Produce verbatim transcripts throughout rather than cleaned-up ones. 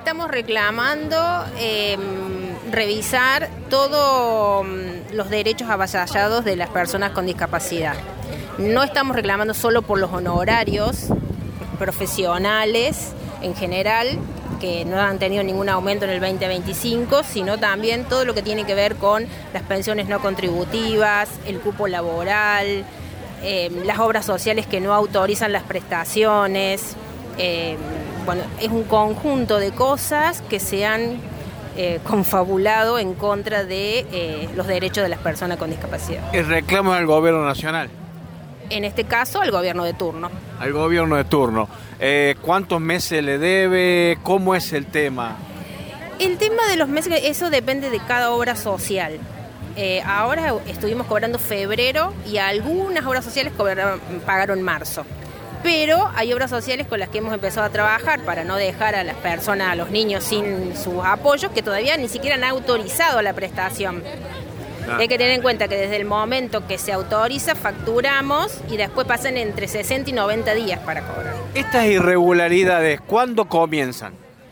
estamos reclamando eh, revisar todos los derechos avasallados de las personas con discapacidad. No estamos reclamando solo por los honorarios profesionales en general, que no han tenido ningún aumento en el veinte veinticinco, sino también todo lo que tiene que ver con las pensiones no contributivas, el cupo laboral, eh, las obras sociales que no autorizan las prestaciones. Eh, bueno, es un conjunto de cosas que se han eh, confabulado en contra de eh, los derechos de las personas con discapacidad. El reclamo del gobierno nacional. En este caso, al gobierno de turno. Al gobierno de turno. Eh, ¿Cuántos meses le debe? ¿Cómo es el tema? El tema de los meses, eso depende de cada obra social. Eh, ahora estuvimos cobrando febrero y algunas obras sociales cobraron, pagaron marzo. Pero hay obras sociales con las que hemos empezado a trabajar para no dejar a las personas, a los niños sin sus apoyos, que todavía ni siquiera han autorizado la prestación. Ah. Hay que tener en cuenta que desde el momento que se autoriza, facturamos y después pasan entre sesenta y noventa días para cobrar. ¿Estas irregularidades cuándo comienzan?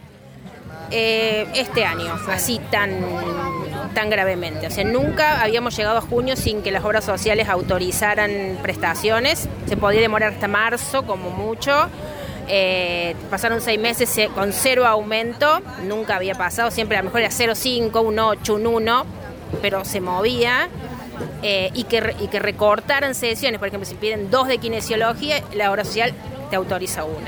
Eh, este año, así tan, tan gravemente. O sea, nunca habíamos llegado a junio sin que las obras sociales autorizaran prestaciones. Se podía demorar hasta marzo, como mucho. Eh, pasaron seis meses con cero aumento. Nunca había pasado. Siempre a lo mejor era cero coma cinco, un ocho, un uno, pero se movía. Eh, y, que, y que recortaran sesiones. Por ejemplo, si piden dos de kinesiología, la obra social te autoriza una.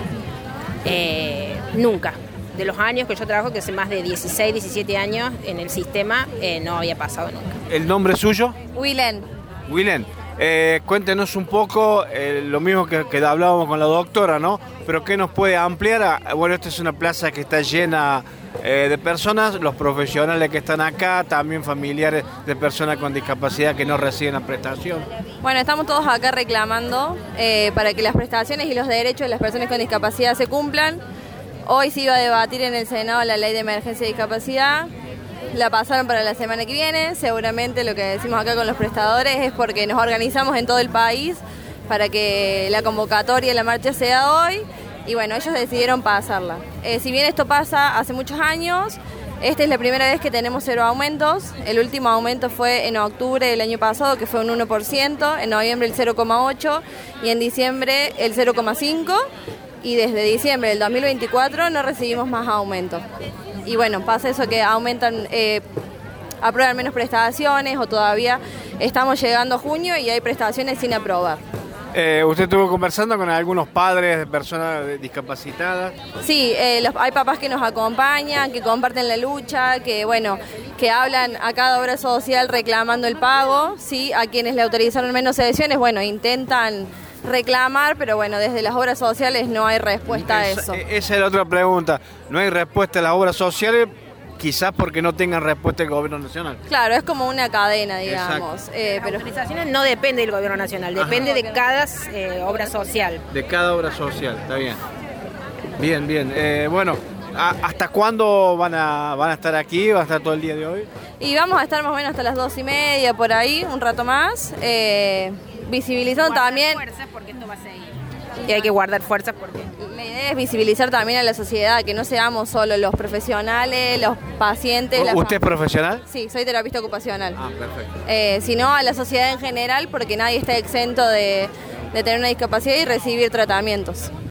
Eh, nunca. De los años que yo trabajo, que hace más de dieciséis, diecisiete años en el sistema, eh, no había pasado nunca. ¿El nombre suyo? Willen. Willen, eh, cuéntenos un poco, eh, lo mismo que, que hablábamos con la doctora, ¿no? Pero ¿qué nos puede ampliar? Bueno, esta es una plaza que está llena eh, de personas, los profesionales que están acá, también familiares de personas con discapacidad que no reciben la prestación. Bueno, estamos todos acá reclamando eh, para que las prestaciones y los derechos de las personas con discapacidad se cumplan. Hoy se iba a debatir en el Senado la ley de emergencia de discapacidad, la pasaron para la semana que viene. Seguramente lo que decimos acá con los prestadores es porque nos organizamos en todo el país para que la convocatoria de la marcha sea hoy y bueno, ellos decidieron pasarla. Eh, si bien esto pasa hace muchos años, esta es la primera vez que tenemos cero aumentos. El último aumento fue en octubre del año pasado, que fue un uno por ciento, en noviembre el cero coma ocho por ciento y en diciembre el cero coma cinco por ciento. Y desde diciembre del dos mil veinticuatro no recibimos más aumentos. Y bueno, pasa eso que aumentan, eh, aprueban menos prestaciones o todavía estamos llegando a junio y hay prestaciones sin aprobar. Eh, ¿Usted estuvo conversando con algunos padres de personas discapacitadas? Sí, eh, los, hay papás que nos acompañan, que comparten la lucha, que bueno, que hablan a cada obra social reclamando el pago, sí, a quienes le autorizaron menos sesiones, bueno, intentan reclamar, pero bueno, desde las obras sociales no hay respuesta a eso. Esa, esa es la otra pregunta. No hay respuesta a las obras sociales, quizás porque no tengan respuesta el gobierno nacional. Claro, es como una cadena, digamos. Eh, pero las autorizaciones no depende del gobierno nacional, depende Ajá. de cada eh, obra social. De cada obra social, está bien. Bien, bien. Eh, bueno, ¿hasta cuándo van a, van a estar aquí? ¿Va a estar todo el día de hoy? Y vamos a estar más o menos hasta las dos y media, por ahí, un rato más. Eh, visibilizando guardar también fuerzas porque esto va a seguir y hay que guardar fuerzas porque la idea es visibilizar también a la sociedad, que no seamos solo los profesionales, los pacientes. ¿Usted es profesional? Sí, soy terapista ocupacional. Ah, perfecto. Eh, sino a la sociedad en general, porque nadie está exento de, de tener una discapacidad y recibir tratamientos.